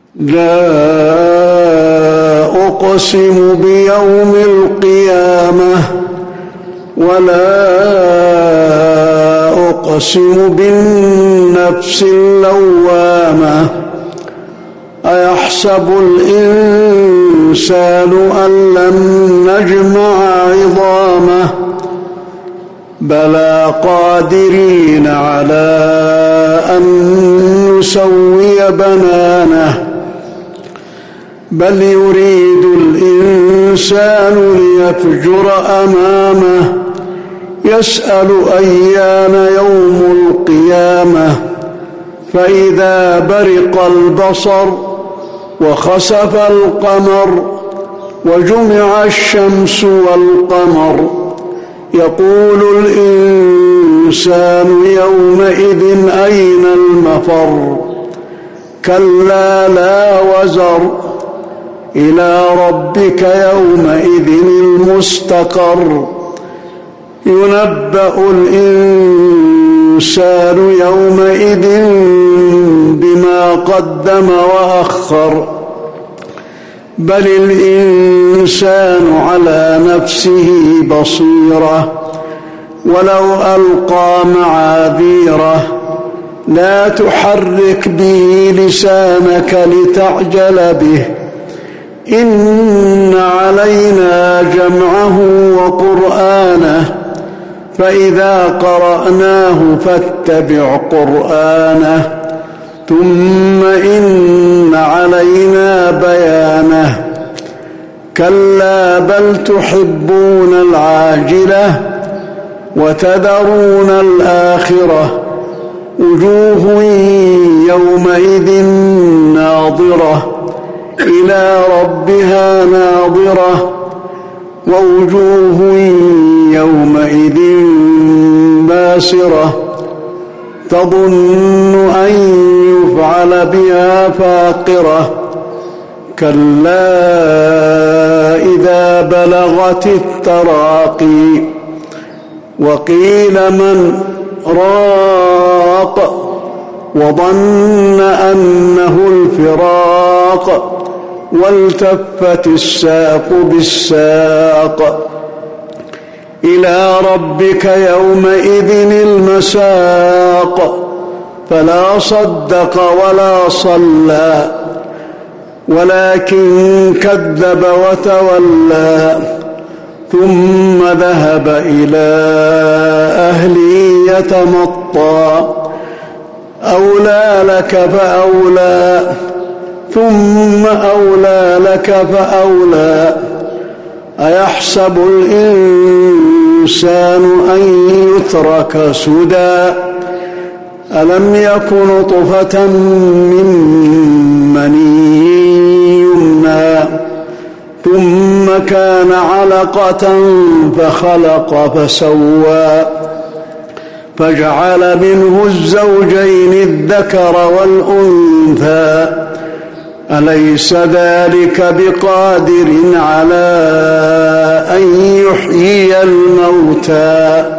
لا أقسم بيوم القيامة ولا أقسم بالنفس اللوامة أيحسب الإنسان أن لن نجمع عظامه بلى قادرين على أن نسوي بنانه بل يريد الإنسان ليفجر أمامه يسأل أيان يوم القيامة فإذا برق البصر وخسف القمر وجمع الشمس والقمر يقول الإنسان يومئذ أين المفر كلا لا وزر إلى ربك يومئذ المستقر ينبأ الإنسان يومئذ بما قدم وأخر بل الإنسان على نفسه بصيرة ولو ألقى معاذيره لا تحرك به لسانك لتعجل به إن علينا جمعه وقرآنه فإذا قرأناه فاتبع قرآنه ثم إن علينا بيانه كلا بل تحبون العاجلة وتذرون الآخرة وجوه يومئذ ناظرة إلى ربها ناظرة ووجوه يومئذ باسرة تظن أن يفعل بها فاقرة كلا إذا بلغت التراقي وقيل من راق وظن أنه الفراق والتفت الساق بالساق إلى ربك يومئذ المساق فلا صدق ولا صلى ولكن كذب وتولى ثم ذهب إلى أهله يتمطى أولى لك فأولى ثم أولى لك فأولى أيحسب الإنسان أن يترك سدى ألم يك نطفة من مني يمنى ثم كان علقة فخلق فسوى فجعل منه الزوجين الذكر والأنثى أليس ذلك بقادر على أن يحيي الموتى